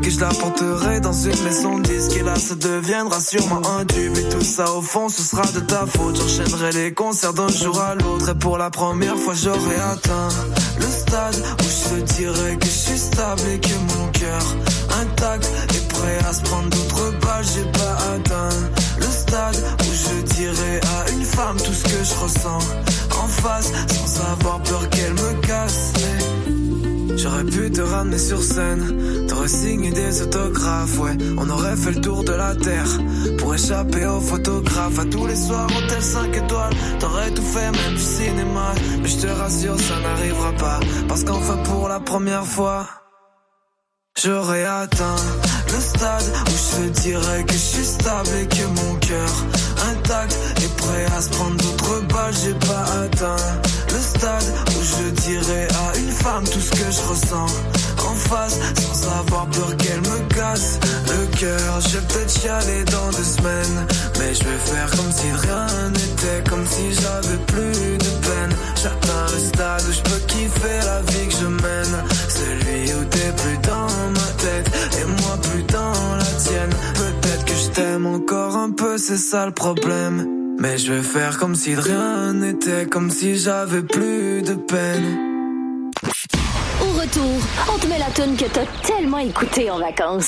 que je la porterai dans une maison de disques. Et là ça deviendra sûrement un tube. Et tout ça au fond ce sera de ta faute. J'enchaînerai les concerts d'un jour à l'autre. Et pour la première fois j'aurai atteint le stade où je te dirai que je suis stable et que mon cœur intact est prêt à se prendre d'autres balles. J'ai pas atteint le stade où je dirai à une femme tout ce que je ressens en face sans avoir peur qu'elle me casse. Mais j'aurais pu te ramener sur scène, t'aurais signé des autographes, ouais. On aurait fait le tour de la terre pour échapper aux photographes. À tous les soirs, hôtel 5 étoiles, t'aurais tout fait, même du cinéma. Mais je te rassure, ça n'arrivera pas, parce qu'enfin pour la première fois j'aurais atteint le stade où je te dirais que je suis stable et que mon cœur intact est prêt à se prendre d'autres balles. J'ai pas atteint le stade où je dirais à une femme tout ce que je ressens en face sans avoir peur qu'elle me casse le cœur. Je vais peut-être chialer dans 2 semaines, mais je vais faire comme si rien n'était, comme si j'avais plus de peine. J'atteins le stade où je peux kiffer la vie que je mène, celui où t'es plus dans ma tête et moi plus dans la tienne. Peut-être que je t'aime encore un peu, c'est ça le problème, mais je vais faire comme si de rien n'était, comme si j'avais plus de peine. Au retour, on te met la toune que t'as tellement écoutée en vacances.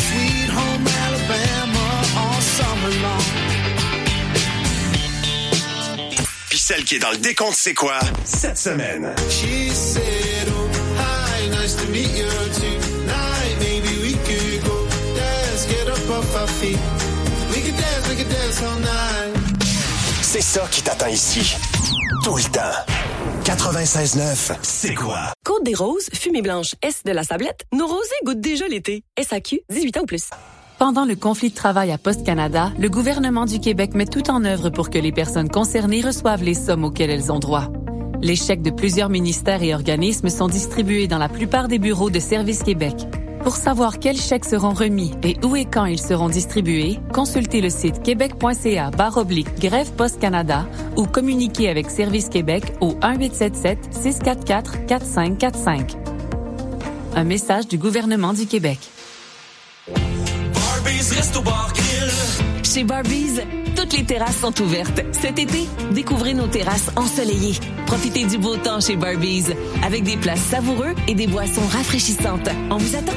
Puis celle qui est dans le décompte, c'est quoi? Cette semaine. She said, oh, hi, nice to meet you tonight. Maybe we could go dance, get up off our feet. We could dance all night. C'est ça qui t'attend ici. Tout le temps. 96.9, c'est quoi? Côte des Roses, fumée blanche, S de la Sablette, nos rosés goûtent déjà l'été. SAQ, 18 ans ou plus. Pendant le conflit de travail à Poste Canada, le gouvernement du Québec met tout en œuvre pour que les personnes concernées reçoivent les sommes auxquelles elles ont droit. Les chèques de plusieurs ministères et organismes sont distribués dans la plupart des bureaux de Service Québec. Pour savoir quels chèques seront remis et où et quand ils seront distribués, consultez le site québec.ca/grève Poste Canada ou communiquez avec Service Québec au 1-877-644-4545. Un message du gouvernement du Québec. Chez Barbies, toutes les terrasses sont ouvertes. Cet été, découvrez nos terrasses ensoleillées. Profitez du beau temps chez Barbies, avec des plats savoureux et des boissons rafraîchissantes. On vous attend.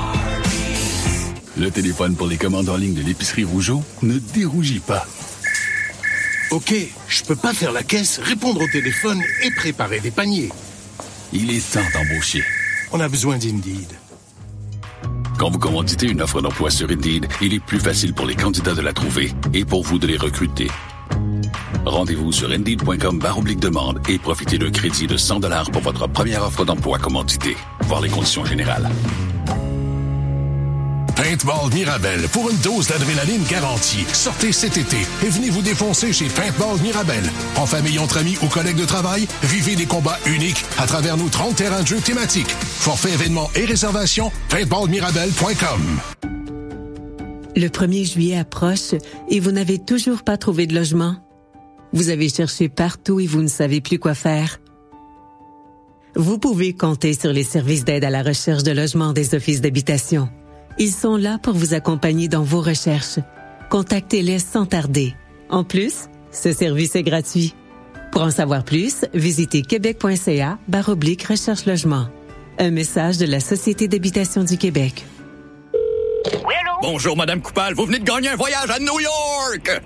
Le téléphone pour les commandes en ligne de l'épicerie Rougeau ne dérougit pas. OK, je peux pas faire la caisse, répondre au téléphone et préparer des paniers. Il est temps d'embaucher. On a besoin d'Indeed. Quand vous commanditez une offre d'emploi sur Indeed, il est plus facile pour les candidats de la trouver et pour vous de les recruter. Rendez-vous sur Indeed.com/demande et profitez d'un crédit de 100$ pour votre première offre d'emploi commanditée. Voir les conditions générales. Paintball Mirabel pour une dose d'adrénaline garantie. Sortez cet été et venez vous défoncer chez Paintball Mirabel. En famille, entre amis ou collègues de travail, vivez des combats uniques à travers nos 30 terrains de jeu thématiques. Forfait événements et réservations, paintballmirabel.com. Le 1er juillet approche et vous n'avez toujours pas trouvé de logement. Vous avez cherché partout et vous ne savez plus quoi faire. Vous pouvez compter sur les services d'aide à la recherche de logement des offices d'habitation. Ils sont là pour vous accompagner dans vos recherches. Contactez-les sans tarder. En plus, ce service est gratuit. Pour en savoir plus, visitez québec.ca/recherche-logement. Un message de la Société d'habitation du Québec. Oui, allô? Bonjour, Madame Coupal. Vous venez de gagner un voyage à New York!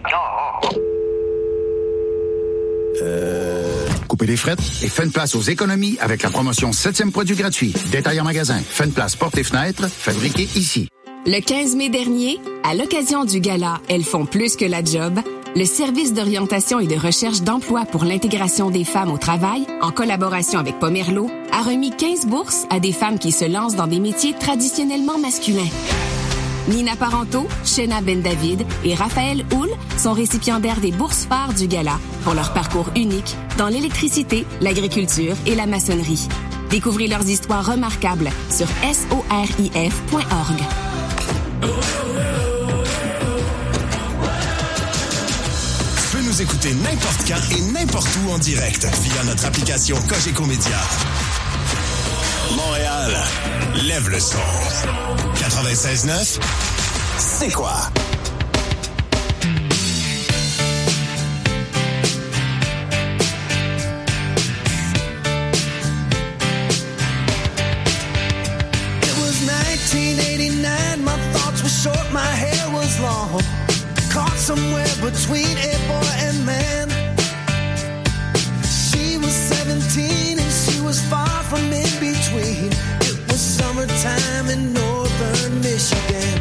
Coupez les frettes et faites une place aux économies avec la promotion 7e produit gratuit. Détail en magasin. Faites une place portes et fenêtres, fabriqué ici. Le 15 mai dernier, à l'occasion du gala Elles font plus que la job, le service d'orientation et de recherche d'emploi pour l'intégration des femmes au travail, en collaboration avec Pomerleau, a remis 15 bourses à des femmes qui se lancent dans des métiers traditionnellement masculins. Nina Parento, Shena Ben-David et Raphaël Houle sont récipiendaires des bourses phares du gala pour leur parcours unique dans l'électricité, l'agriculture et la maçonnerie. Découvrez leurs histoires remarquables sur sorif.org. Tu peux nous écouter n'importe quand et n'importe où en direct via notre application Cogeco Média. Montréal, lève le son. 96.9. 96.9, c'est quoi? It was 1989, my thoughts were short, my hair was long. Caught somewhere between a boy and man. She was 17 and she was far from in between. It was summertime in northern Michigan.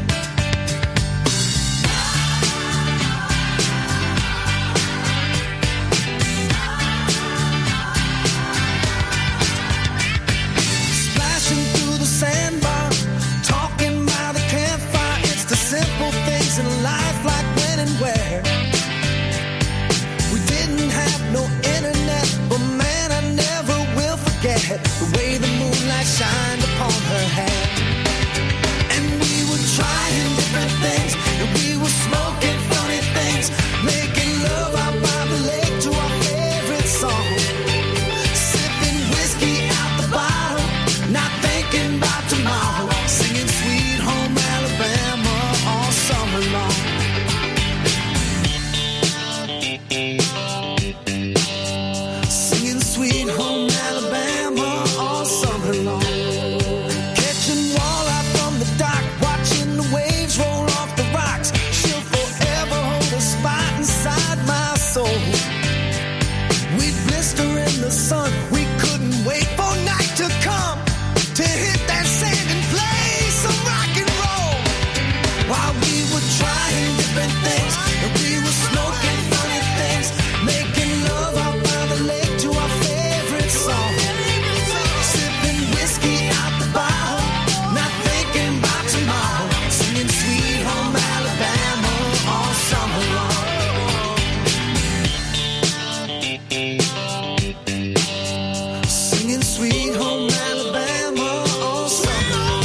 Splashing through the sandbar, talking by the campfire. It's the simple things in life, like when and where. We didn't have no internet, but man, I never will forget the way the moonlight shined upon her hair. And we were trying different things, and we were smoking funny things, making love out by the lake to our favorite song. Sipping whiskey out the bottle, not thinking about tomorrow, singing Sweet Home Alabama all summer long. Singing Sweet Home Alabama all summer long. Catching walleye from the dock, watching the waves roll off the rocks. She'll forever hold a spot inside my soul. We'd blister in the sun, we couldn't wait for night to come to hit that sand and play some rock and roll. While we were trying different things, and we were smoking funny things, making love out by the lake to our favorite song. Sipping whiskey out the bottle, not thinking about tomorrow, singing Sweet Home Alabama all summer long. Singing Sweet Home Alabama all summer long.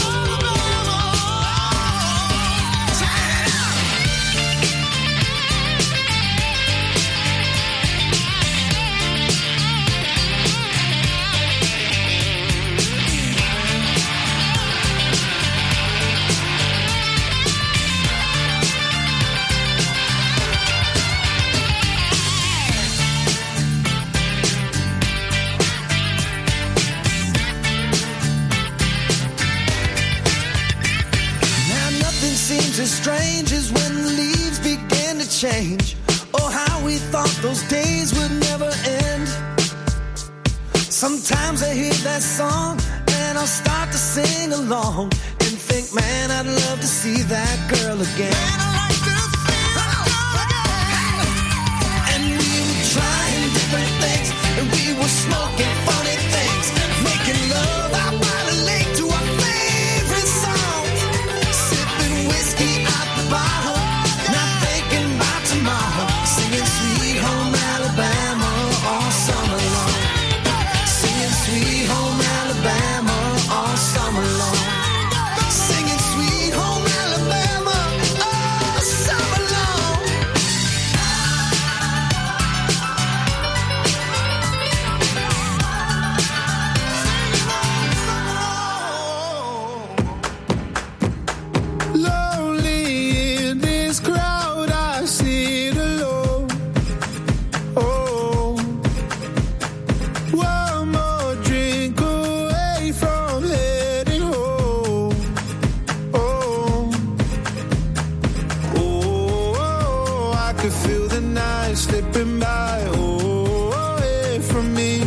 Now nothing seems as strange as when the leaves begin to change. Oh, how we thought those days would never end. Sometimes I hear that song and I'll start to sing along and think, man, I'd love to see that girl again. And we were trying different things, and we were smoking funny things, making love out by the lake to our favorite song. Sipping whiskey out the bottle, not thinking about tomorrow, singing Sweet Home Alabama all summer long. Singing Sweet Home Alabama all summer long. Singing Sweet Home Alabama all summer long. Lonely in this crowd, I sit alone. Oh, one more drink away from heading home. Oh, oh, I could feel the night slipping by. Oh, away from me.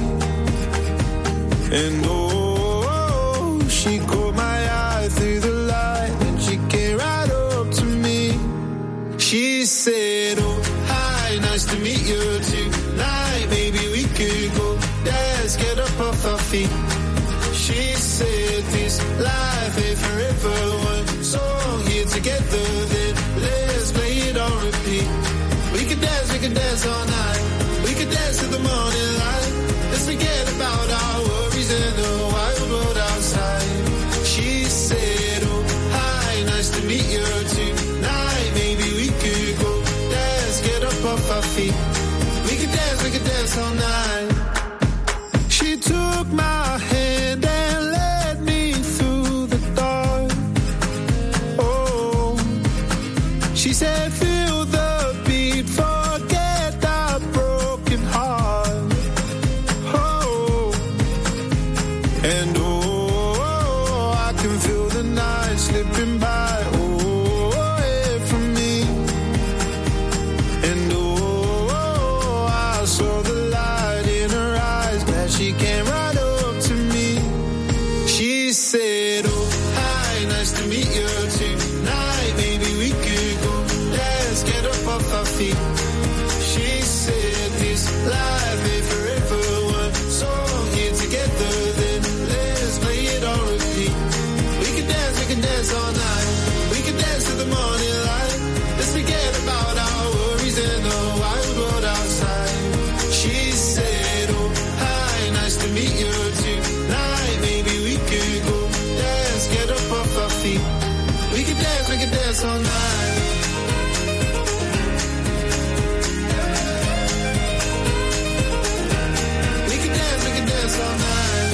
And oh, she caught my eye through the light, and she came right up to me. She said, oh, hi, nice to meet you tonight. Maybe we could go dance, get up off our feet. She said, this life ain't forever. One song here together, then let's play it on repeat. We could dance all night. We could dance to the morning light. Let's forget about our worries and the wild world outside. She said, oh, hi, nice to meet you tonight. Maybe we could go dance, get up off our feet. We could dance all night. She took my hand and led me through the dark. She said, feel the beat, forget that broken heart. Oh, and I can feel the night slipping by. Away from me. And I saw the light in her eyes. Glad she came right up to me. She said, oh, hi, nice to meet you tonight. Maybe we could go dance, get up off our feet. She said, this life ain't forever. One song here together, then let's play it on repeat. We can dance all night. We can dance to the morning light. Let's forget about our worries and the wild world outside. She said, oh, hi, nice to meet you tonight. Maybe we could go dance, get up off our feet. We can dance all night. We can dance all night.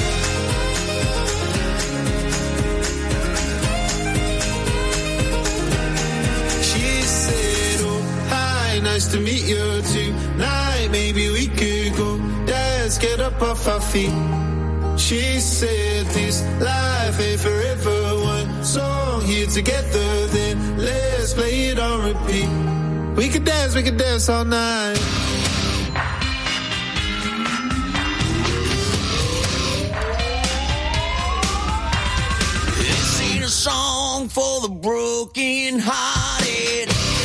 She said, oh, hi, nice to meet you tonight. Maybe we could go dance, get up off our feet. She said, this life ain't forever. One song here together, then let's play it on repeat. We could dance all night. This ain't a song for the broken hearted.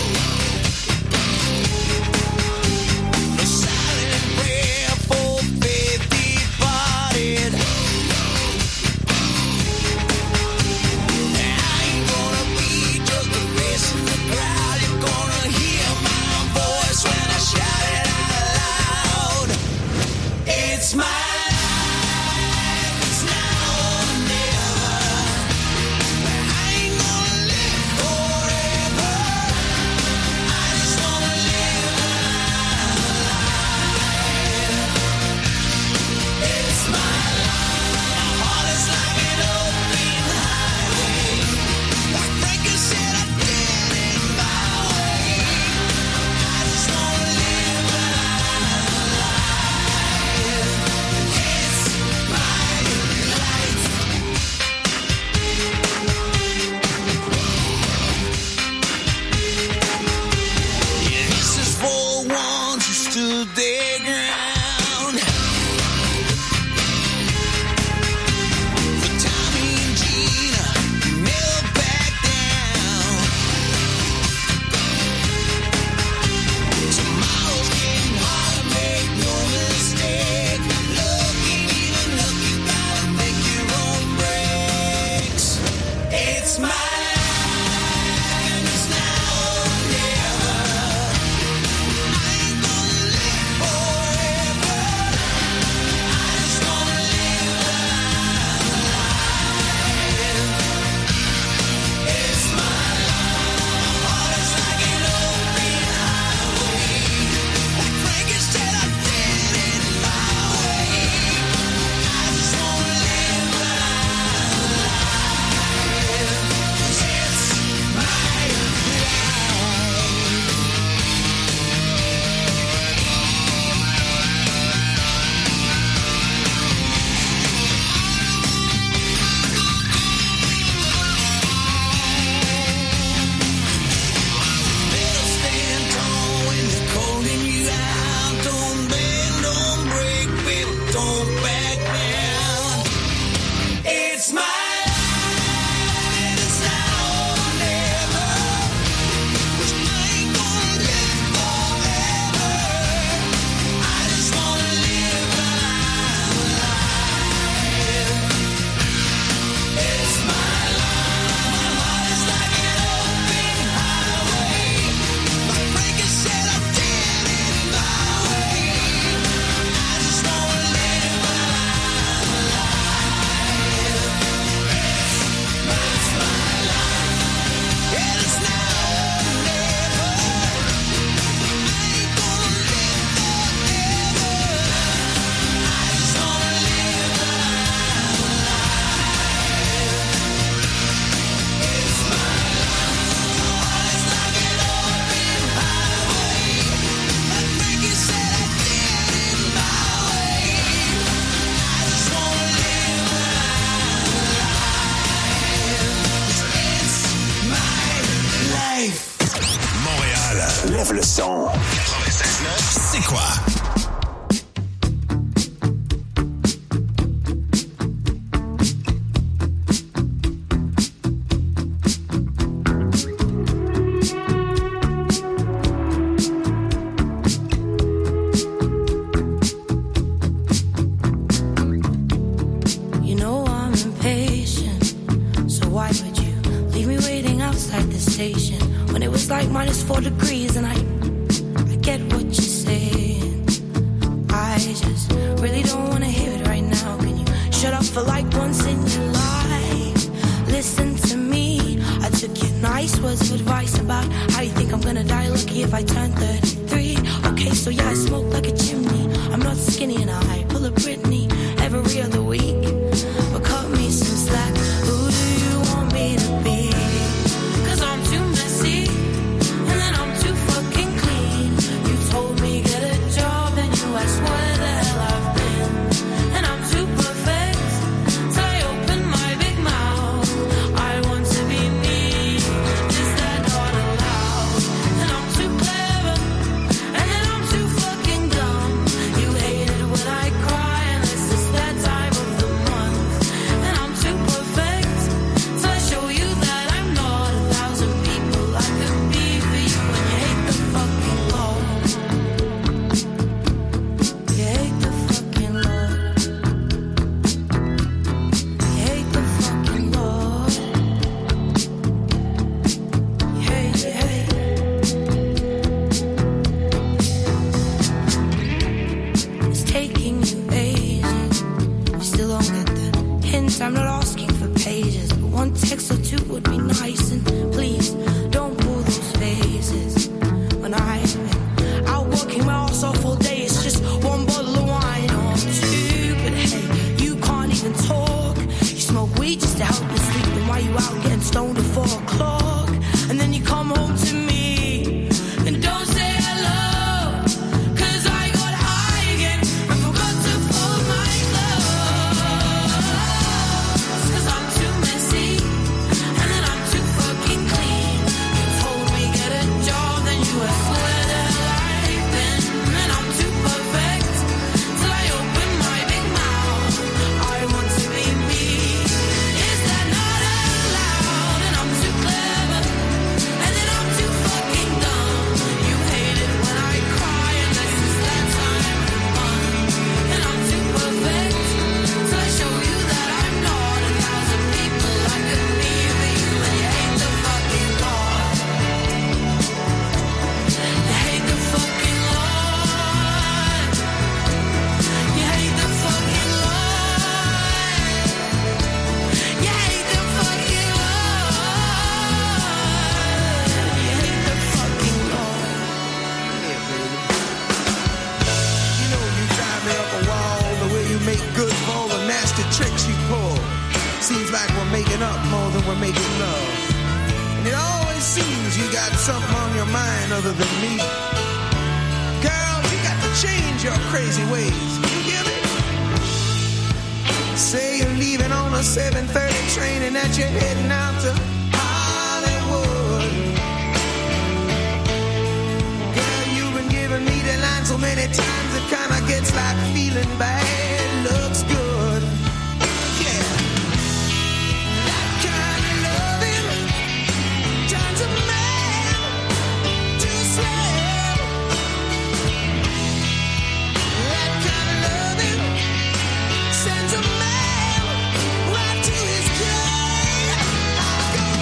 A silent prayer for faith departed. I ain't gonna be just a face in the crowd. You're gonna hear my voice when I shout it out loud. It's my life, it's now or never. I ain't gonna live forever. Enlève le son. 96.9, c'est quoi? Like -4 degrees and I get what you're saying. I just really don't want to hear it right now. Can you shut up for like once in your life? Listen to me. I took your nice words of advice about how you think I'm gonna die lucky if I turn 33. Okay, so yeah, I smoke like a chimney. I'm not skinny and I pull a Britney every other week. But cut me some slack. Who do you want me to be? 'Cause I'm too messy. I swear the hell I've been, and I'm too perfect, so I open my big mouth. I want to be me, is that not allowed? And I'm too clever, and then I'm too fucking dumb. You hate it when I cry, and it's just that time of the month. And I'm too perfect, so I show you that I'm not 1,000 people I could be for you, and you hate the fucking Lord. I'm not asking for pages, but one text or two would be nice. And please, don't pull those faces. When I've been out working my ass off all day, it's just one bottle of wine or two. But hey, you can't even talk. You smoke weed just to help you sleep. And while you out getting stoned at 4 o'clock, and then you come home to me and don't say hello. 'Cause I got high again and forgot to fold my clothes. 'Cause I'm too messy, and then I'm too fucking clean. You told me get a job, then you asked where the hell I've been. And I'm too perfect, till I open my big mouth. I want to be me, is that not allowed? And I'm too clever, and then I'm too fucking dumb. You hate it when I cry, unless it's that time of the month. And I'm too perfect, till I show you that I'm not 1,000 people I could be for you. And you hate the fucking Lord. You hate the fucking Lord. You hate the fucking Lord. You hate the fucking Lord. You hate the fucking Lord. You know you drive me up a wall, the way you make good for all the nasty tricks you pull. Seems like we're making up more than we're making love. And it always seems you got something on your mind other than me. Girl, you got to change your crazy ways. You hear me? Say you're leaving on a 7:30 train and that you're heading out to Hollywood. Girl, you've been giving me the line so many times it kinda gets like feeling bad looks good. Yeah. That kind of loving turns a man to a slave. That kind of loving sends a man right to his grave. I go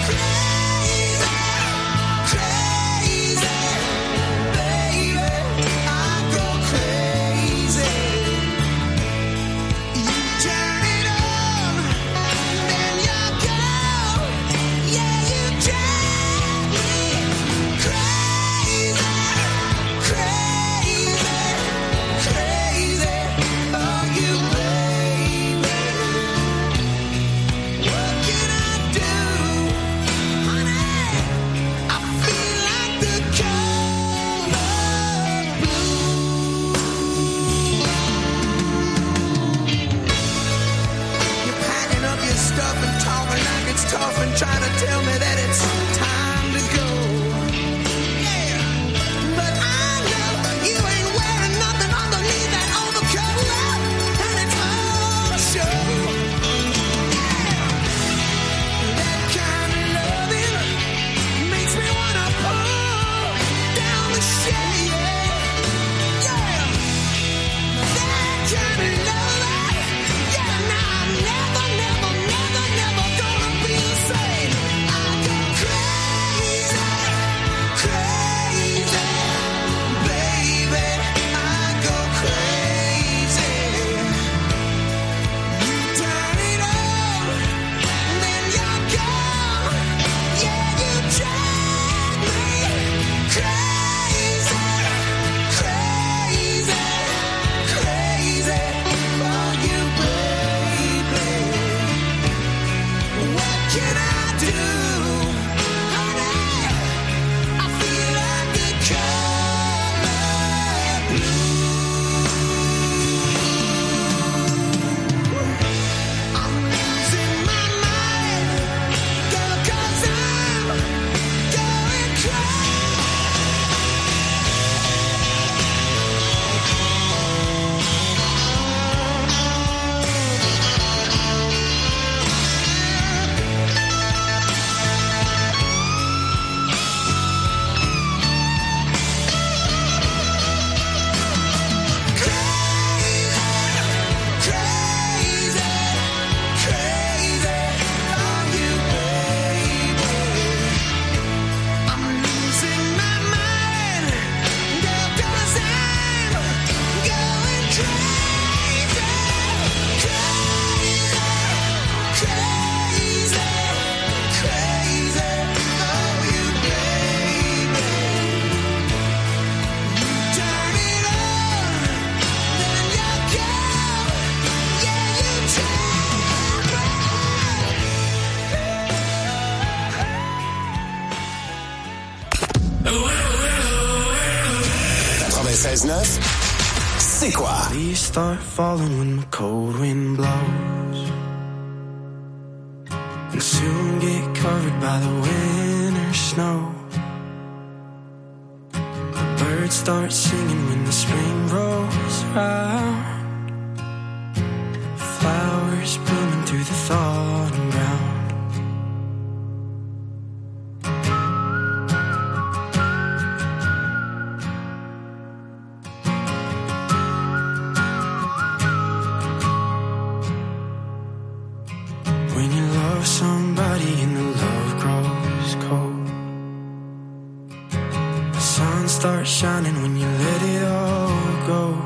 96.9, c'est quoi? Leaves start falling when the cold wind blows, and soon get covered by the winter snow. The birds start singing when the spring rolls around, flowers blooming through the thawing ground. When you love somebody and the love grows cold, the sun starts shining when you let it all go.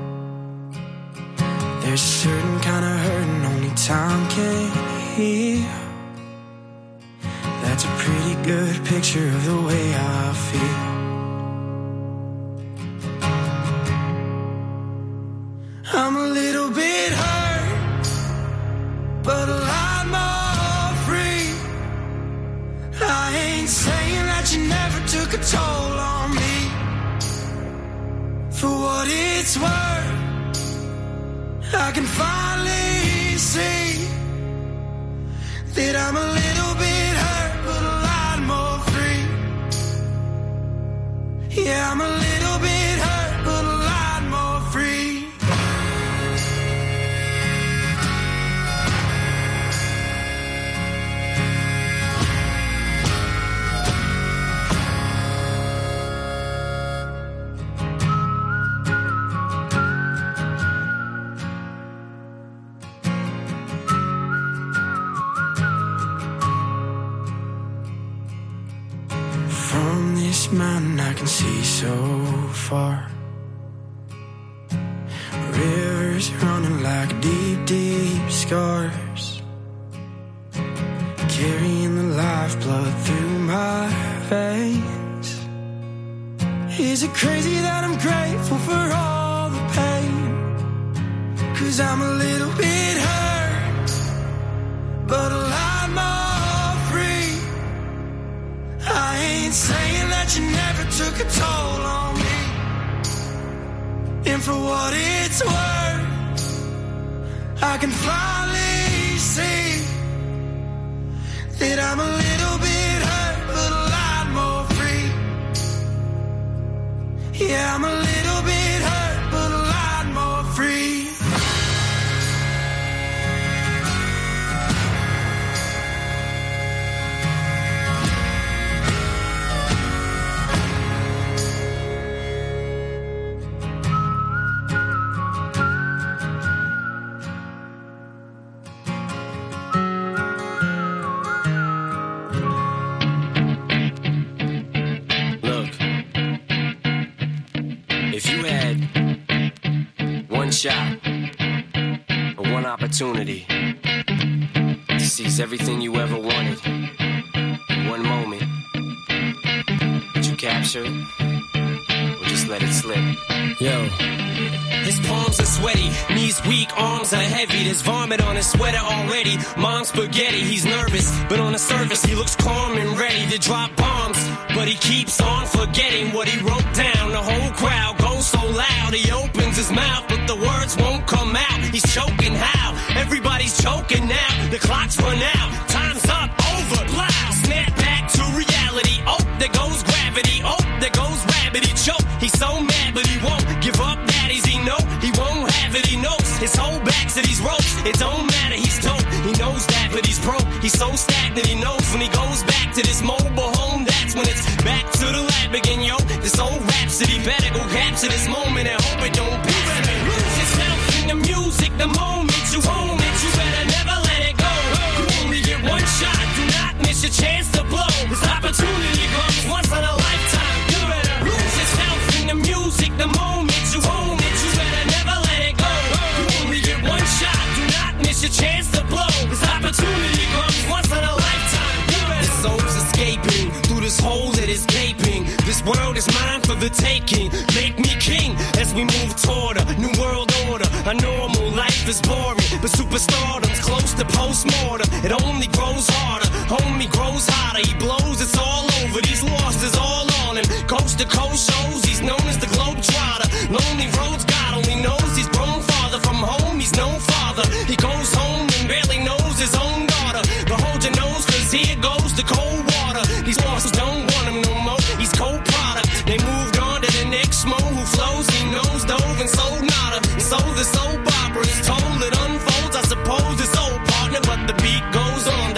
There's a certain kind of hurting only time can heal. That's a pretty good picture of the way I feel. I'm a little bit hurt, but a lot more free. I ain't saying that you never took a toll on me. For what it's worth, I can finally see that I'm a little bit hurt, but a lot more free. Yeah, I'm a little bit hurt, but a lot more free. From this mountain I can see so far, rivers running like deep, deep scars, carrying the lifeblood through my veins. Is it crazy that I'm grateful for all the pain? 'Cause I'm a little bit hurt, but a lot more free. I ain't saying that you never took a toll on me. And for what it's worth, I can finally see that I'm a little bit hurt, but a lot more free. Yeah, I'm a little bit hurt, but a lot more free. Shot or one opportunity to seize everything you ever wanted in one moment. Would you capture it or just let it slip? Yo. His palms are sweaty, knees weak, arms are heavy. There's vomit on his sweater already. Mom's spaghetti, he's nervous, but on the surface he looks calm and ready to drop bombs. But he keeps on forgetting what he wrote down. The whole crowd goes so loud, he opens his mouth, but the words won't come out. He's choking how? Everybody's choking now. The clock's run out, time's up, over, loud. Snap back to reality. Oh, there goes gravity. Oh, there goes rabbit. He choke. He's so mad, but he won't give up. Daddies, he know he won't have it. He knows his whole back to these ropes. It don't matter. He's dope. He knows that, but he's broke. He's so stagnant. He knows when he goes back to this mobile home. That's when it's back to the lab again, yo. This old rhapsody better go capture this moment and hope it don't be. Lose yourself in the music. The moment you own it, you better never let it go. You only get one shot. Do not miss your chance to blow. This opportunity comes once in a lifetime. You better lose yourself in the music. The moment you own it, you better never let it go. You only get one shot. Do not miss your chance to blow. This opportunity comes once in a lifetime. You better. This soul's escaping through this hole that is gaping. This world is mine for the taking. Make me king as we move toward a new world order. A normal life is boring, but superstardom's close to postmortem. It only grows harder, homie grows hotter. He blows, it's all over. These losses all on him. coast to coast shows. He's known as the Globetrotter. Lonely Roads God only knows he's grown farther from home. He's no father. He goes home and barely knows his own daughter. But hold your nose, cause here goes the cold water. These bosses don't want him no more. He's cold product. They moved on to the next mo who flows. He knows dove and sold nada. And so the soap opera is told. It unfolds. I suppose it's old partner, but the beat goes on.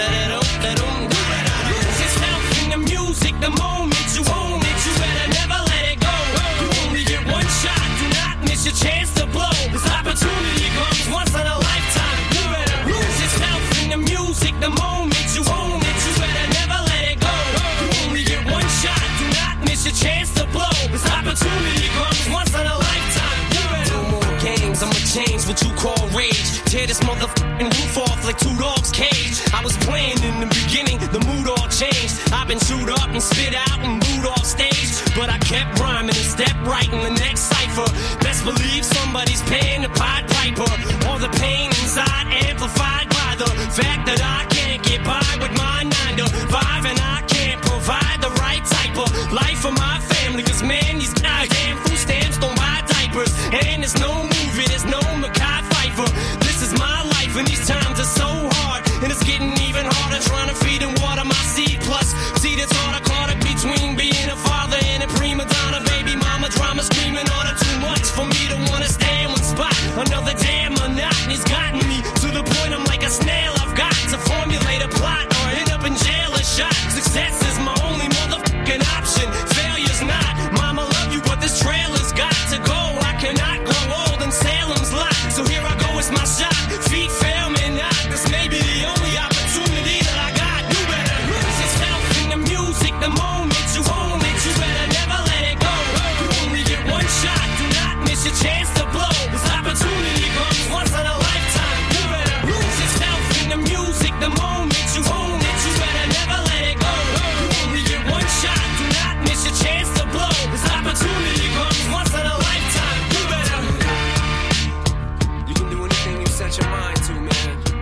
Lose yourself in the music the moment you own it. You better never let it go. You only get one shot. Do not miss your chance to blow. This opportunity comes once in a lifetime. You better lose yourself in the music the moment you own it. You better never let it go. You only get one shot. Do not miss your chance to blow. This opportunity comes once in a lifetime. You better no more games. I'ma change what you call rage. Tear this motherfucking roof off like two dogs' cage. I was playing in the beginning, the mood all changed. I've been chewed up and spit out and booed off stage. But I kept rhyming and stepped right in the next cipher. Best believe somebody's paying the Pied Piper. All the pain inside amplified by the fact that I can't get by with my 9 to 5. And I can't provide the right type of life for my family. Cause man, these goddamn food stamps don't buy diapers. And there's no movie, there's no Mackay Pfeiffer. This is my life and these times are so hard. And it's getting even harder trying to feed and water my seed. Plus, see the thought I caught it between being a father and a prima donna. Baby mama drama screaming on her too much for me to wanna stay in one spot. Another damn monotony's gotten me to the point I'm like a snail. I've got to formulate a plot or end up in jail or shot. Success is my only motherfucking option. Failure's not. Mama love you, but this trailer's got to go. I cannot grow old in Salem's Lot. So here I go, it's my shot. Feet fail me not. This may be the only opportunity that I got. You better lose yourself in the music the moment you own it. You better never let it go. You only get one shot. Do not miss your chance to blow. This opportunity comes once in a lifetime. You better lose yourself in the music the moment you own it. You better never let it go. You only get one shot. Do not miss your chance to blow. This opportunity comes once in a lifetime. You better. You can do anything you set your mind to, man.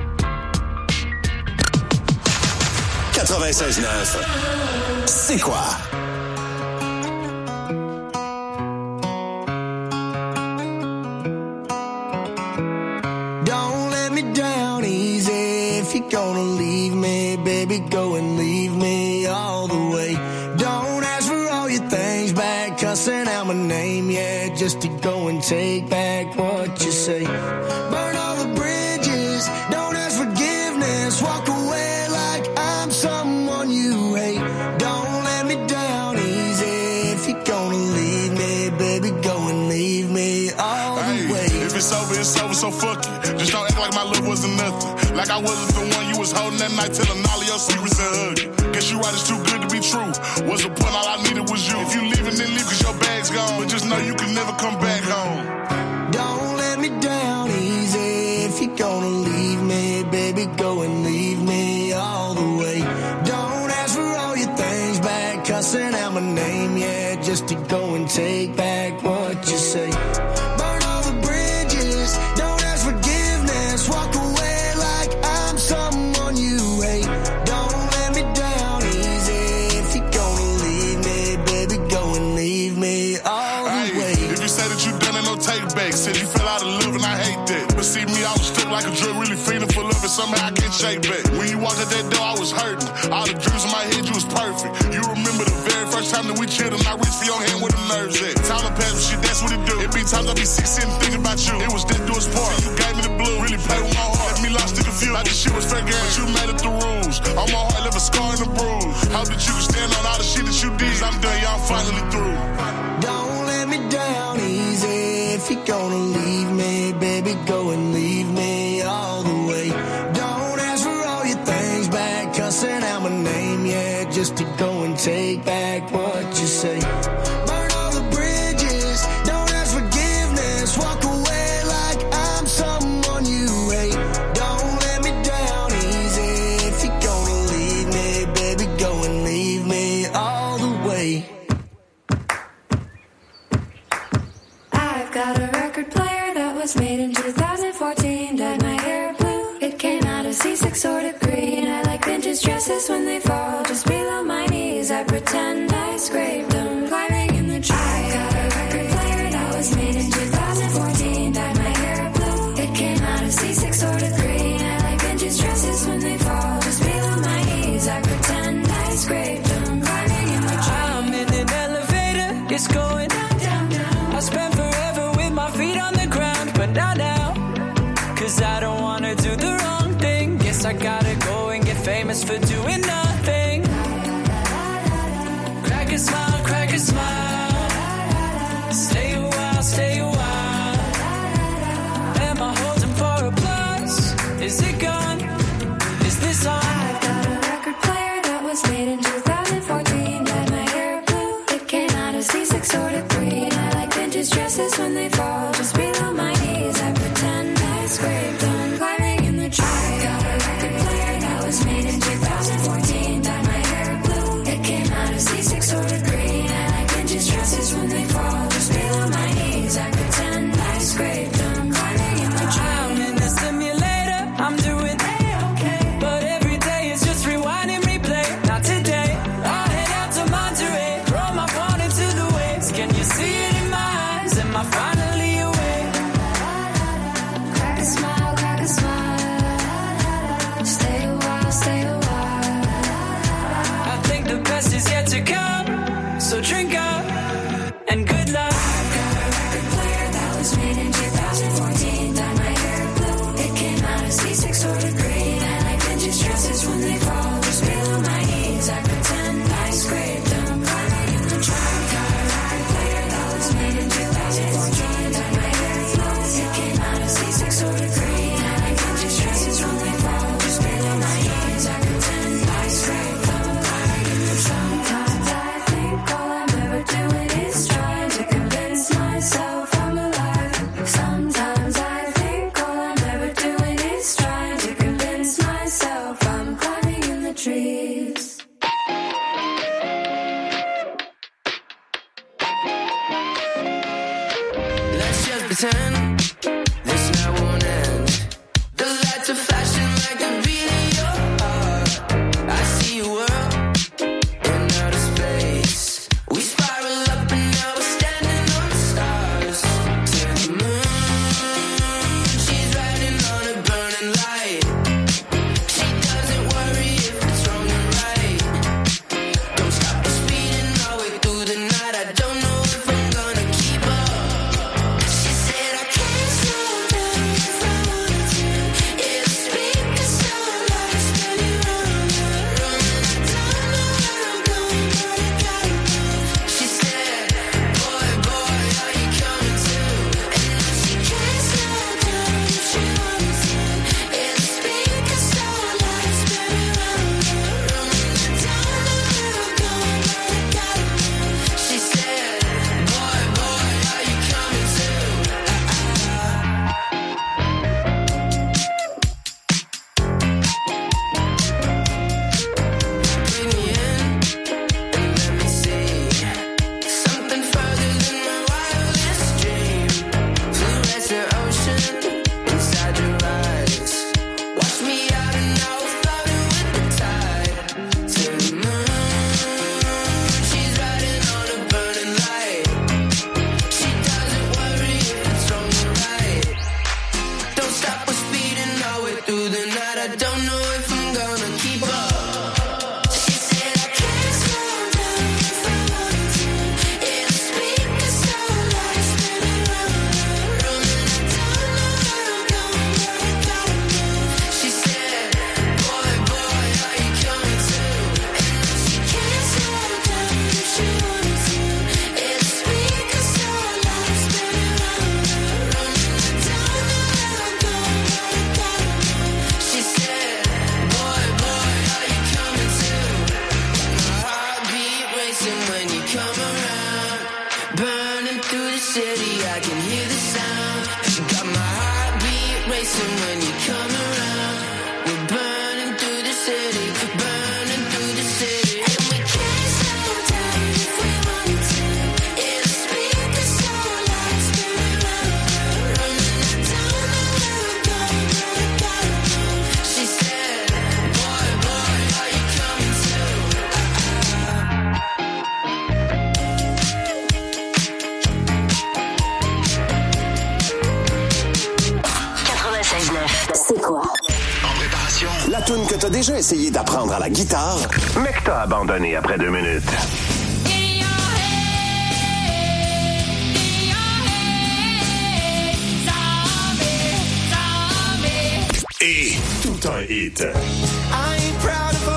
96.9. C'est quoi? Don't let me down easy. If you're gonna leave me, baby, go and leave me all the way. Don't ask for all your things back, cussing out my name, yeah, just to go and take back what you say. Burn all the bridges, don't ask forgiveness, walk away like I'm someone you hate. Don't let me down easy. If you're gonna leave me, baby, go and leave me all the way. If it's over, so fuck it. Just don't act like my love wasn't nothing. Like I wasn't the one you was holding that night, telling all of your secrets and hugging. Guess you right, it's too good to be true. What's the point? All I needed was you. If you leaving, then leave cause your bag's gone. But just know you can never come back home. Don't let me down easy. If you're gonna leave me, baby, go and leave me all the way. Don't ask for all your things back, cussing out my name, yeah, just to go and take back what you say. Burn all the bridges, don't ask forgiveness, walk away like I'm someone you hate. Don't let me down easy. If you're gonna leave me, baby, go and leave me all the way. If you say that you done it, no take back. Said you fell out of love and I hate that. But see me, I was stuck like a drug, really feeling for love and somehow I can't shake back. When you walked out that door, I was hurting. All the dreams in my head, you was perfect. You remember the very first time that we chilled and I reached for your hand where the nerves at. Time to pass, but shit, that's what it do. It be times I be sick sitting thinking about you. It was that door's part. You gave me the blue, really played with my heart. Left me lost in confused. Like this shit was fair game, but you made it the rules. On my heart, left a scar and a bruise. Hope that you can stand on all the shit that you did. I'm done, y'all finally through. Don't let me down easy. If you're gonna leave me, baby, go and leave me all the way. Don't ask for all your things back, cussing out my name, yeah, just to go and take back what you say. Burn all the bridges, don't ask forgiveness, walk away like I'm someone you hate. Don't let me down easy. If you're gonna leave me, baby, go and leave me all the way. I've got a record player that was made in 2014, dyed my hair blue. It came out of C6 or to green. I like vintage dresses when they fall just below my knees. I pretend I scraped them, climbing best for doing nothing. Crack a smile, crack a smile. Stay a while, stay a while. Am I holding for a plus? Is it gone? Is this on? I've got a record player that was made in 2014. Dyed my hair blue. It came out of C6 or to green. I like vintage dresses when they fall just below my knees. I pretend I scraped on climbing in the tree. I've got a record player that was made in 2014. Dyed my hair blue. It came out of C6 or to green. I like vintage dresses when they fall just below my knees. I pretend I scraped on climbing in the tree. I'm in the simulator. I'm doing A-okay. But every day is just rewind and replay. Not today. I'll head out to Monterey. Throw my phone into the waves. Can you see it in my eyes? Am I finally awake? Crack a smile, crack a smile. Stay a while, stay a while. I think the best is yet to come. So drink up and good luck. I've got a record player that was made in 2014. Dyed my hair blue. It came out of C6 or to green. I like vintage dresses when they fall just below my knees. I pretend I scraped them climbing in the tree. I've got a record player that was made in 2014. Dyed my hair blue. It came out of C6 or to green. I like vintage dresses when they fall just below my knees. I pretend I scraped them climbing in the tree. Sometimes I think all I'm ever doing is trying to convince myself I'm alive. Sometimes I think all I'm ever doing is trying to convince myself I'm climbing in the trees. Let's just pretend this night won't end. The lights are flashing like the beat of your heart. I see a world in outer space. We spiral up and now we're standing on the stars. To the moon, she's riding on a burning light. She doesn't worry if it's wrong or right. Don't stop the speeding all the way through the night. I don't know if I'm gonna keep up. She said I can't slow down if I wanted to. If the speakers so loud, I spin it round and round. And I don't know where I'm going, but I gotta move. She said, boy, boy, are you coming too? And now she can't slow down if she wanted to. If the speakers so loud, I spin it round and round. And I don't know where I'm going, but I gotta move. She said, boy, boy, are you coming too? Bring me in and let me see something further than my wildest dream. Fluorescent ocean inside your eyes. Watch me out and now we're floating with the tide. To the moon, she's riding on a burning light. She doesn't worry if it's wrong or right. Don't stop, we're speeding all the way through the night. I don't know if I'm gonna keep up. She said I can't slow down if I wanted to. If the speakers so loud, I spin it round and round. And I don't know where I'm going, but I gotta move. She said, boy, boy, are you coming too? And now she can't slow down if she wanted to. If the speakers so loud, I spin it round and round. And I don't know where I'm going, but I gotta move. She said, boy, boy, are you coming too? My heartbeat racing when you come around. Burning through the city, I can hear the sound. Got my heartbeat racing when you come around. We're burning through the city, burning through the city. And we can't slow down if we wanted to. If the speakers so loud, I spin it round and round. And I don't know where I'm going, but I gotta move. She said, boy, boy, are you coming too? 96.9, c'est quoi? En préparation, la toune que t'as déjà essayé d'apprendre à la guitare, mais que t'as abandonnée après 2 minutes. Et tout un hit. I ain't proud of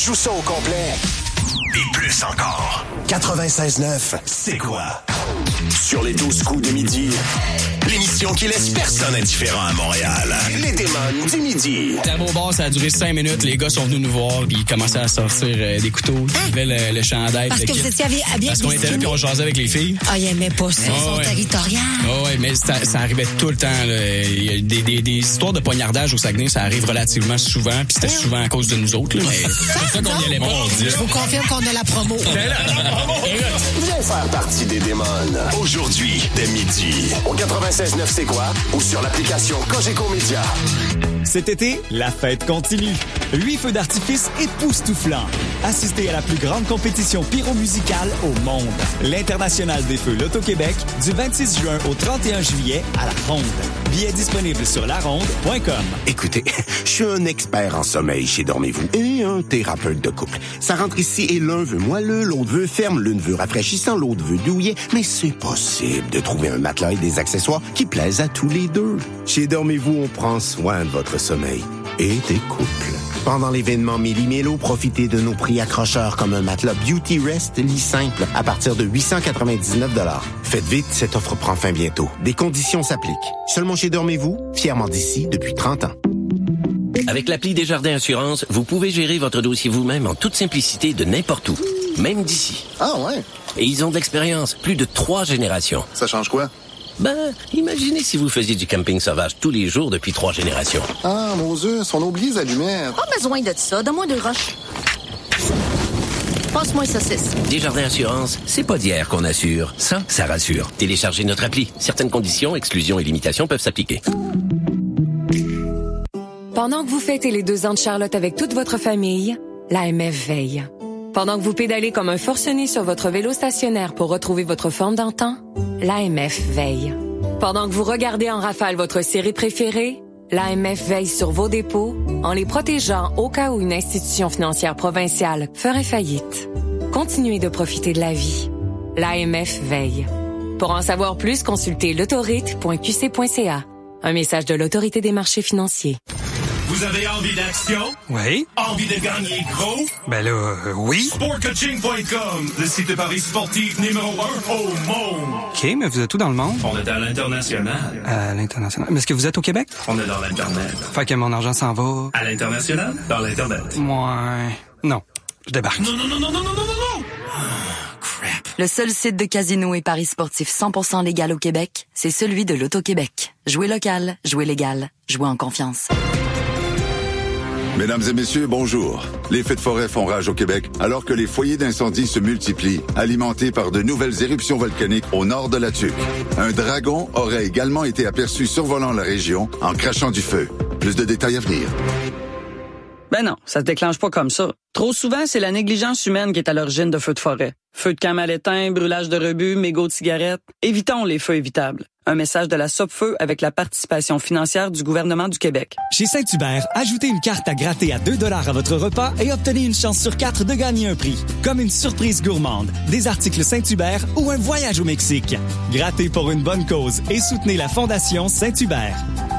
joue ça au complet et plus encore. 96.9, c'est quoi? Sur les 12 coups de midi, l'émission qui laisse personne indifférent à Montréal. Les démons du midi. C'était beau bar, ça a duré 5 minutes. Les gars sont venus nous voir puis ils commençaient à sortir des couteaux. Ils avaient le chandail. Parce que vous étiez habillés. Parce qu'on était là puis on jasait avec les filles. Ah, ils aimaient pas ça, ils sont territoriales. Oui, mais ça arrivait tout le temps. Là. Il y a des histoires de poignardage au Saguenay, ça arrive relativement souvent puis c'était souvent à cause de nous autres. Là, mais c'est pour ça qu'on y allait pas. Je vous confirme qu'on a la promo. Viens faire partie des démons. Aujourd'hui, dès midi. Au 96.9, c'est quoi? Ou sur l'application Cogeco Média. Cet été, la fête continue. 8 feux d'artifice époustouflants. Assistez à la plus grande compétition pyromusicale au monde. L'International des Feux Loto-Québec, du 26 juin au 31 juillet à La Ronde. Billets disponibles sur laronde.com. Écoutez, je suis un expert en sommeil chez Dormez-vous et un thérapeute de couple. Ça rentre ici et l'un veut moelleux, l'autre veut ferme, l'une veut rafraîchissant, l'autre veut douillet. Mais c'est possible de trouver un matelas et des accessoires qui plaisent à tous les deux. Chez Dormez-vous, on prend soin de votre sommeil et des couples. Pendant l'événement Méli-Mélo, profitez de nos prix accrocheurs comme un matelas Beauty Rest lit simple à partir de 899 $. Faites vite, cette offre prend fin bientôt. Des conditions s'appliquent. Seulement chez Dormez-vous, fièrement d'ici depuis 30 ans. Avec l'appli Desjardins Assurance, vous pouvez gérer votre dossier vous-même en toute simplicité de n'importe où, même d'ici. Ah ouais? Et ils ont de l'expérience, plus de 3 générations. Ça change quoi? Ben, imaginez si vous faisiez du camping sauvage tous les jours depuis 3 générations. Ah, mon Dieu, on oublie les allumettes. Pas besoin de ça, donne-moi 2 roches. Passe-moi une saucisse. Desjardins Assurance, c'est pas d'hier qu'on assure. Ça rassure. Téléchargez notre appli. Certaines conditions, exclusions et limitations peuvent s'appliquer. Pendant que vous fêtez les 2 ans de Charlotte avec toute votre famille, l'AMF veille. Pendant que vous pédalez comme un forcené sur votre vélo stationnaire pour retrouver votre forme d'antan, l'AMF veille. Pendant que vous regardez en rafale votre série préférée, l'AMF veille sur vos dépôts en les protégeant au cas où une institution financière provinciale ferait faillite. Continuez de profiter de la vie. L'AMF veille. Pour en savoir plus, consultez l'autorite.qc.ca. Un message de l'Autorité des marchés financiers. Vous avez envie d'action? Oui. Envie de gagner gros? Ben là, oui. Sportcoaching.com, le site de paris sportif numéro 1 au monde. OK, mais vous êtes où dans le monde? On est à l'international. À l'international. Mais est-ce que vous êtes au Québec? On est dans l'Internet. Fait que mon argent s'en va... À l'international? Dans l'Internet. Ouais. Non, je débarque. Non. Le seul site de casino et paris sportifs 100% légal au Québec, c'est celui de l'Auto-Québec. Jouez local, jouez légal, jouez en confiance. Mesdames et messieurs, bonjour. Les feux de forêt font rage au Québec alors que les foyers d'incendie se multiplient, alimentés par de nouvelles éruptions volcaniques au nord de la Tuque. Un dragon aurait également été aperçu survolant la région en crachant du feu. Plus de détails à venir. Ben non, ça se déclenche pas comme ça. Trop souvent, c'est la négligence humaine qui est à l'origine de feux de forêt. Feux de camp mal éteints, brûlage de rebut, mégots de cigarettes. Évitons les feux évitables. Un message de la Sopfeu avec la participation financière du gouvernement du Québec. Chez Saint-Hubert, ajoutez une carte à gratter à 2 $ à votre repas et obtenez une chance sur 4 de gagner un prix. Comme une surprise gourmande, des articles Saint-Hubert ou un voyage au Mexique. Grattez pour une bonne cause et soutenez la Fondation Saint-Hubert.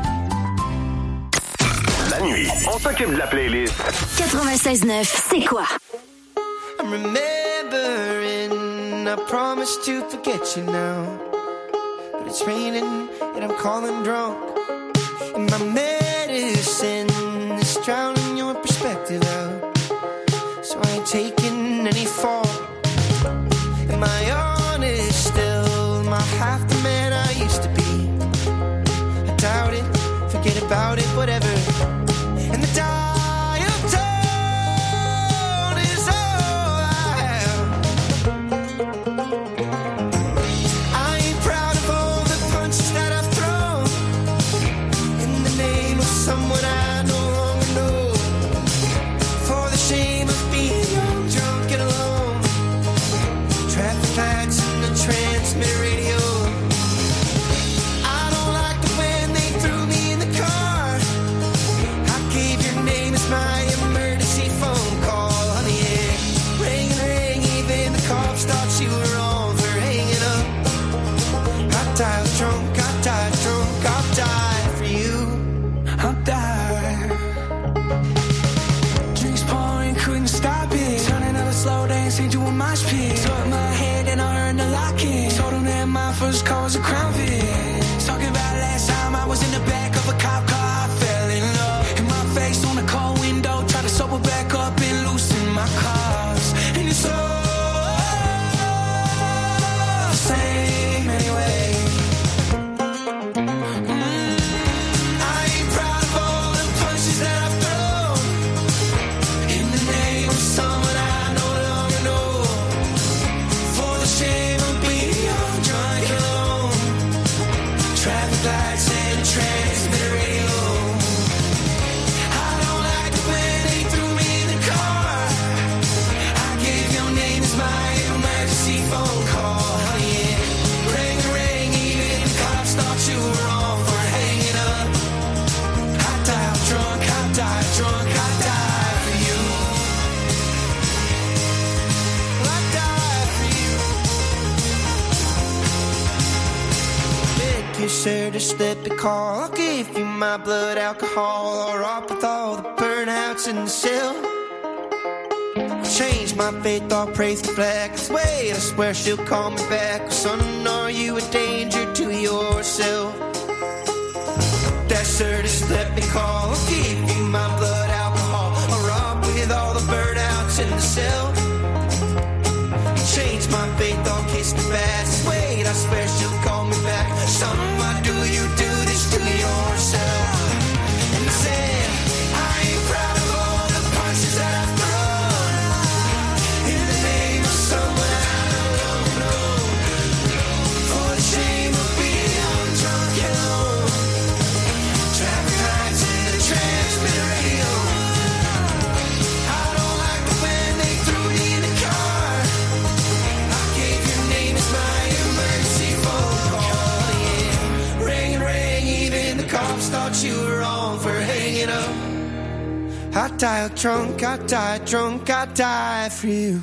La nuit, on s'occupe de la playlist. 96.9, c'est quoi? I'm remembering, I promised to forget you now. But it's raining and I'm calling drunk. And my medicine is drowning your perspective out. So I ain't taking any fault. Am I honest still? Am I half the man I used to be? I doubt it, forget about it, whatever. And the dial tone is all I have. I ain't proud of all the punches that I've thrown in the name of someone I no longer know. For the shame of being young, drunk and alone. Traffic lights and the transmit radio. I don't like the way they threw me in the car. I gave your name as my emergency phone call, honey, yeah. Ring and ring, even the cops thought you were on for hanging up. I died drunk, I died drunk, I'll die for you. I'll die just cause a crown fit. Talking about last time I was in the back of a cop car, I fell in love. And my face on the car window, try to sober back up and loosen my cars. And it's all the same anyway. I ain't proud of all the punches that I've thrown in the name of someone I no longer know. For the shame of being young, drunk, and alone. Traffic lights and transmitter radio. I don't like it when they threw me in the car. I gave your name as my emergency phone call. Yeah, ring a ring, even the cops thought you were wrong for hanging up. I died drunk, I died drunk, I died for you. I died for you. Make you sure to slip the call. I'll give you my blood alcohol, or up with all the burnouts in the cell. Change my faith, I'll praise the flag. 'Cause wait, I swear she'll call me back. Son, are you a danger to yourself? That's her, just let me call. I'll give you my blood alcohol, or up with all the burnouts in the cell. Change my faith, I'll kiss me back. Wait, I swear she'll call me back. Son, why do you do this to yourself? And I said, I ain't proud of all the punches that I've thrown in the name of someone I no longer know. For the shame of being young, drunk, and alone. Traffic lights and the transmitter radio. I don't like it when they threw me in the car. I gave your name as my emergency phone call. Yeah, ring and ring, even the cops thought you were wrong for hanging up. I died drunk, I died drunk, I died for you.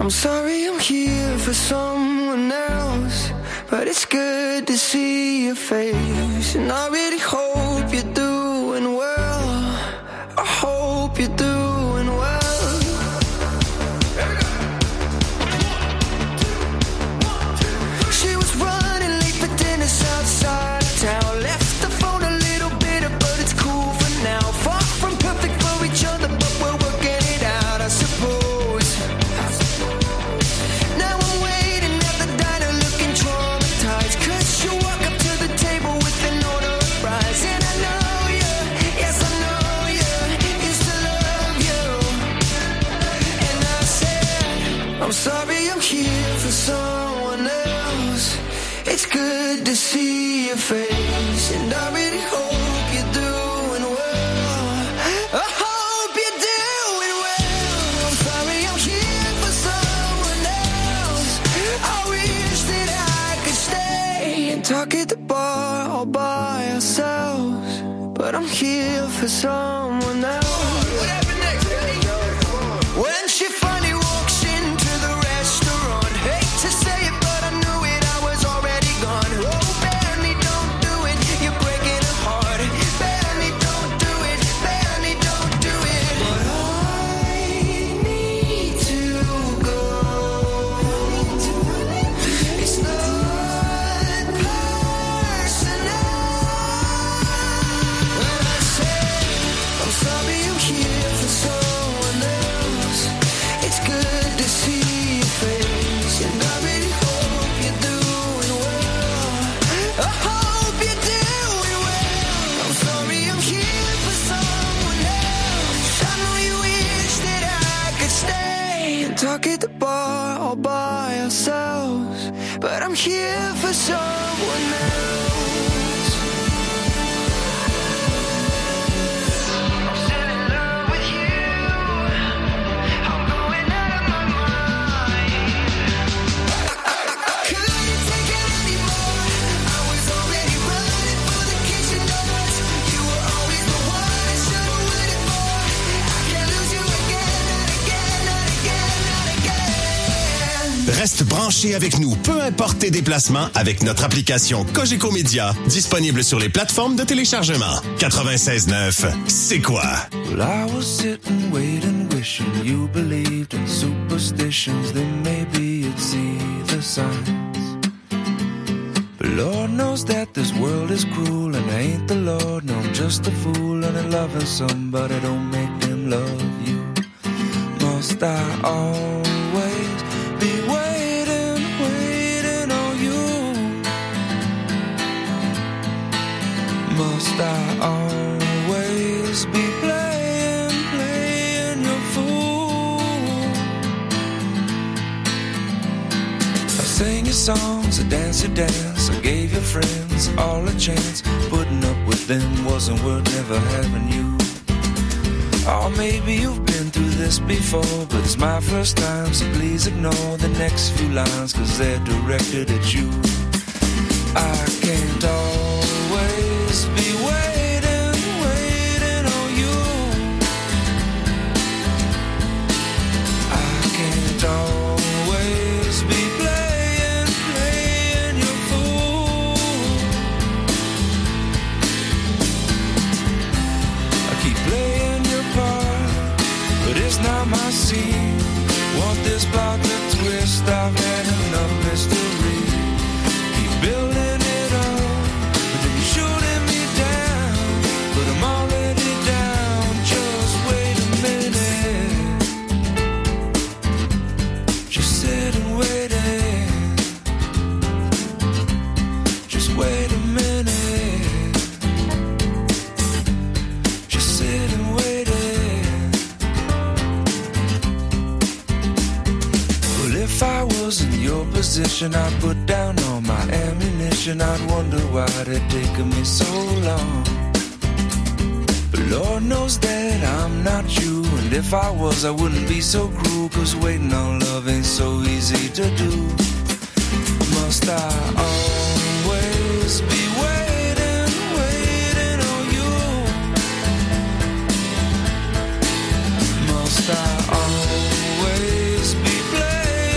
I'm sorry I'm here for someone else, but it's good to see your face. And I really hope you're doing well. I hope you're doing well. She was running late for dinner outside town. Left the phone a little bitter, but it's cool for now. Far from perfect for each other, but we're working it out, I suppose. Now I'm waiting at the diner looking traumatized, 'cause you walk up to the table with an order of fries. And I know you, yes I know you, used to love you. And I said, I'm sorry I'm here for someone else. It's good to see your face, and I really hope you're doing well. I hope you're doing well. I'm sorry I'm here for someone else. I wish that I could stay and talk at the bar all by ourselves, but I'm here for someone else. What happened next? When she finally walks into the restaurant, hate to say it, but I knew it, I was already gone. Oh, Benny, don't do it, you're breaking her heart. Benny, don't do it, Benny, don't do it. But I need to go. It's not personal. When I say I'm sorry I'm here for someone else, it's good to see your face, and I really hope you're doing well. I hope you're doing well. I'm sorry I'm here for someone else. I know you wish that I could stay and talk at the bar all by ourselves, but I'm here for someone else. I'm still in love with you. I'm going out of my mind. Could you take it anymore? I was already running for the kitchen doors. You were always the one I should've waited for. I can't lose you again, not again, not again, not again. Reste branché avec nous, peu importe tes déplacements, avec notre application Cogeco Média, disponible sur les plateformes de téléchargement. 96.9, c'est quoi? Well, I was sitting, waiting, wishing you believed in superstitions. Then maybe you'd see the signs. But Lord knows that this world is cruel, and I ain't the Lord, no, I'm just a fool. And loving somebody don't make them love you. Must I always be waiting, waiting on you? Must I always be playing, playing your fool? I sang your songs, I danced your dance, I gave your friends all a chance. Putting up with them wasn't worth never having you. Oh, maybe you've been through this before, but it's my first time, so please ignore the next few lines, 'cause they're directed at you. I can't always be waiting, waiting on you. I can't always be playing, playing your fool. I keep playing your part, but it's not my scene. Want this plot to twist, I've had enough mystery. Keep building it up, but then you're shooting me down. But I'm already down, just wait a minute. Just sit and wait it. Just wait a minute. Just sit and wait it. Well, if I was in your position, I'd put down all my ammunition. I'd wonder why it taken me so long. But Lord knows that I'm not you, and if I was, I wouldn't be so cruel, 'cause waiting on love ain't so easy to do. Must I always be waiting, waiting on you? Must I always be playing?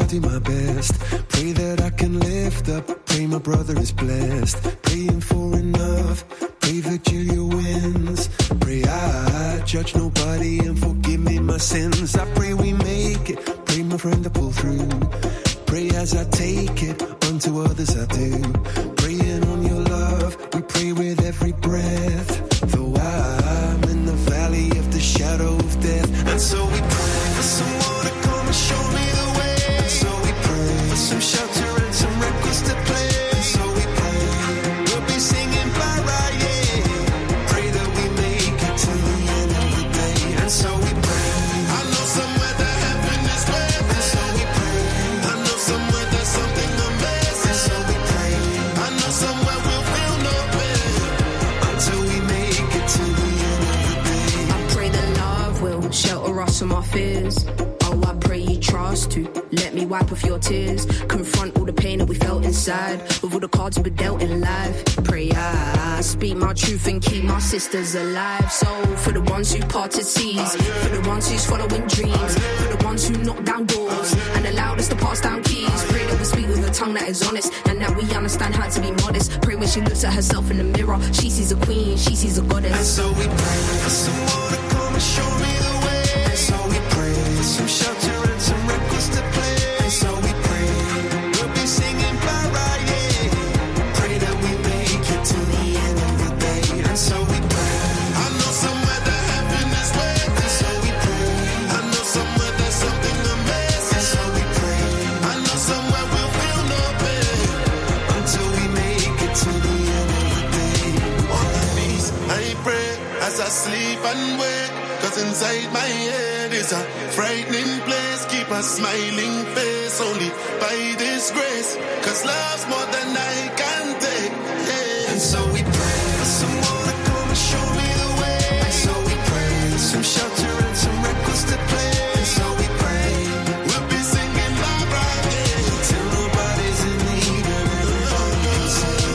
I'll do my best. Pray that I can lift up. Pray my brother is blessed. Praying for enough. Pray Virgilia wins. Pray I judge nobody and forgive me my sins. I pray we make it. Pray my friend to pull through. Pray as I take it. Unto others I do. Praying on your love. We pray with every breath. Though I'm in the valley of the shadow of death. And so we pray for someone to come and show me the way. And so we pray for some shelter and some records to play. And so we pray we'll be singing bye right, yeah. Pray that we make it to the end of the day. And so we pray. I know somewhere that heaven is waiting. And so we pray. I know somewhere there's something amazing. And so we pray. I know somewhere we'll feel no pain until we make it to the end of the day. I pray that love will shelter us from our fears. Oh, I pray you trust to let me wipe off your tears. Confront all the pain that we felt inside with all the cards we were dealt in life. Pray I speak my truth and keep my sisters alive. So for the ones who parted seas, for the ones who's following dreams, for the ones who knock down doors and allowed us to pass down keys. Pray that we speak with a tongue that is honest and that we understand how to be modest. Pray when she looks at herself in the mirror, she sees a queen, she sees a goddess. And so we pray for someone to come and show me the way. And so we pray for some shelter and some records to play. And so we pray we'll be singing bye right, yeah. Pray that we make it to the end of the day. And so we pray. I know somewhere that heaven is waiting. And so we pray. I know somewhere there's something amazing. And so we pray. I know somewhere we'll feel no pain until we make it to the end of the day. On my knees, I pray as I sleep and wake. Cause inside my head is a frightening place. Keep a smiling face only by this grace. Cause love's more than I can take, yeah. And so we pray for someone to come and show me the way. And so we pray for some shelter and some records to play. And so we pray we'll be singing bye bye, yeah. Till nobody's in need and everybody can sing.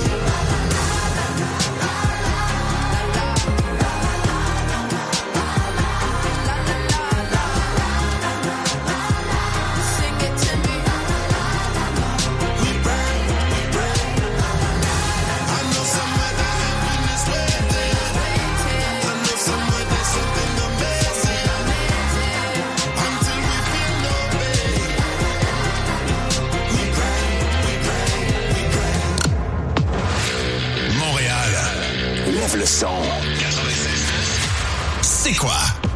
Le son. C'est quoi?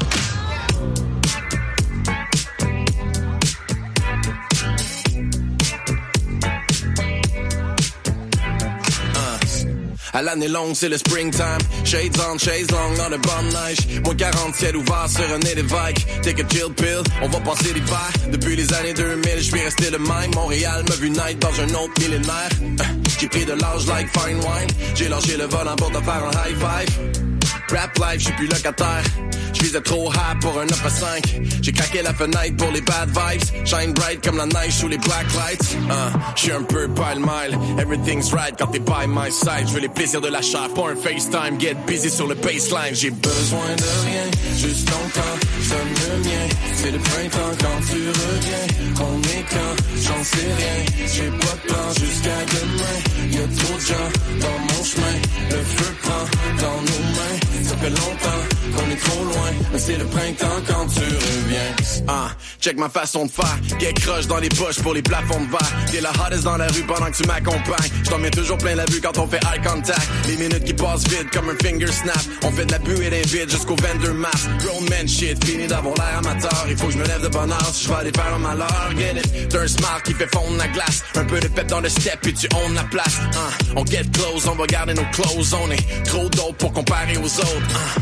À l'année longue, c'est le springtime. Shades on, chase long dans le bonne neige. Moins 40 ciel ouvert sur un nez d'évêque. Take a chill pill, on va passer l'hiver. Depuis les années 2000, je suis resté le même. Montréal m'a vu naître dans un autre millénaire. J'ai pris de l'âge like fine wine. J'ai lâché le volant pour te faire un high five. Rap life, j'suis plus locataire. J'visais trop high pour un 9 à 5. J'ai craqué la fenêtre pour les bad vibes. Shine bright comme la neige sous les black lights. J'suis un peu pile-mile. Everything's right quand t'es by my side. J'veux les plaisirs de la chair, pas un FaceTime. Get busy sur le baseline. J'ai besoin de rien, juste ton temps. J'donne le mien, c'est le printemps quand tu reviens. On est quand, j'en sais rien. J'ai pas de plan jusqu'à demain. Y'a trop de gens dans mon chemin. Le feu prend dans nos mains. Ça fait longtemps qu'on est trop loin, mais c'est le printemps quand tu reviens. Check ma façon de faire, get crush dans les poches pour les plafonds de verre. T'es la hottest dans la rue pendant que tu m'accompagnes. J't'en mets toujours plein la vue quand on fait eye contact. Les minutes qui passent vite comme un finger snap. On fait de la buée d'un vide jusqu'au 22 mars. Grown man shit, fini d'avoir l'air amateur. Il faut que je me lève de bonne heure si je vais aller faire un malheur. Get it, t'as un smart qui fait fondre la glace. Un peu de pep dans le step puis tu own la place. On get close, on va garder nos clothes. On est trop dope pour comparer aux autres.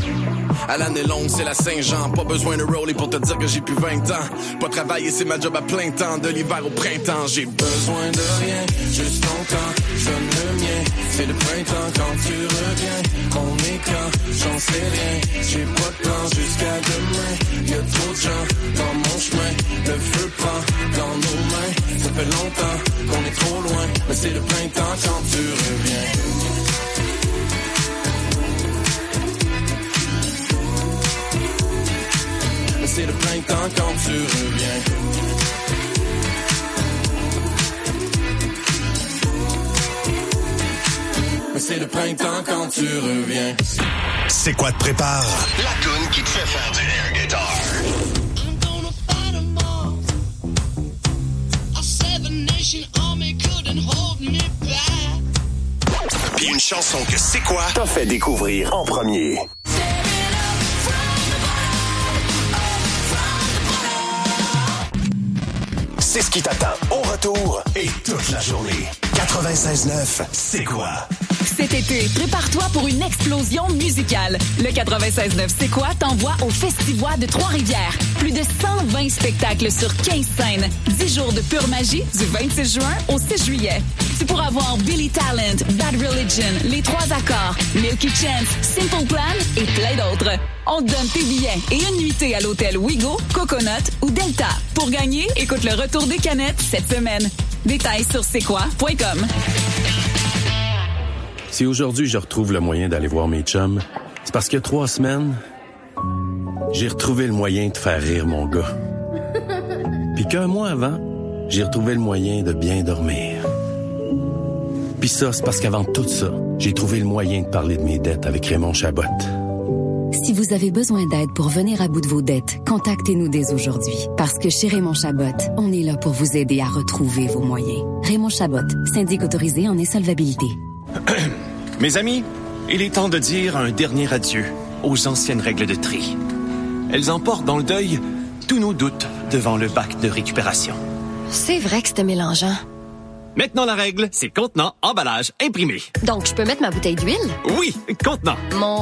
À l'année longue, c'est la Saint-Jean. Pas besoin de roller pour te dire que j'ai plus 20 ans. Pas travailler, c'est ma job à plein temps. De l'hiver au printemps, j'ai besoin de rien. Juste ton temps, j'donne le mien. C'est le printemps quand tu reviens. On est quand, j'en sais rien. J'ai pas de plan jusqu'à demain. Y'a trop de gens dans mon chemin. Le feu prend dans nos mains. Ça fait longtemps qu'on est trop loin. Mais c'est le printemps quand tu reviens. C'est le printemps quand tu reviens. c'est le printemps quand tu reviens. C'est quoi te prépare? La toune qui te fait faire du air guitar. Puis une chanson que C'est quoi t'as fait découvrir en premier. C'est ce qui t'attend au retour et toute la journée. 96.9, C'est quoi? Cet été, prépare-toi pour une explosion musicale. Le 96.9 C'est quoi t'envoie au Festivois de Trois-Rivières. Plus de 120 spectacles sur 15 scènes. 10 jours de pure magie du 26 juin au 6 juillet. Tu pourras voir Billy Talent, Bad Religion, Les Trois Accords, Milky Chance, Simple Plan et plein d'autres. On te donne tes billets et une nuitée à l'hôtel Ouigo, Coconut ou Delta. Pour gagner, écoute le retour des canettes cette semaine. Détails sur c'estquoi.com. Si aujourd'hui je retrouve le moyen d'aller voir mes chums, c'est parce que 3 semaines, j'ai retrouvé le moyen de faire rire mon gars. Puis qu'un mois avant, j'ai retrouvé le moyen de bien dormir. Puis ça, c'est parce qu'avant tout ça, j'ai trouvé le moyen de parler de mes dettes avec Raymond Chabot. Si vous avez besoin d'aide pour venir à bout de vos dettes, contactez-nous dès aujourd'hui. Parce que chez Raymond Chabot, on est là pour vous aider à retrouver vos moyens. Raymond Chabot, syndic autorisé en insolvabilité. Mes amis, il est temps de dire un dernier adieu aux anciennes règles de tri. Elles emportent dans le deuil tous nos doutes devant le bac de récupération. C'est vrai que c'était mélangeant. Maintenant, la règle, c'est contenant, emballage, imprimé. Donc, je peux mettre ma bouteille d'huile? Oui, contenant. Mon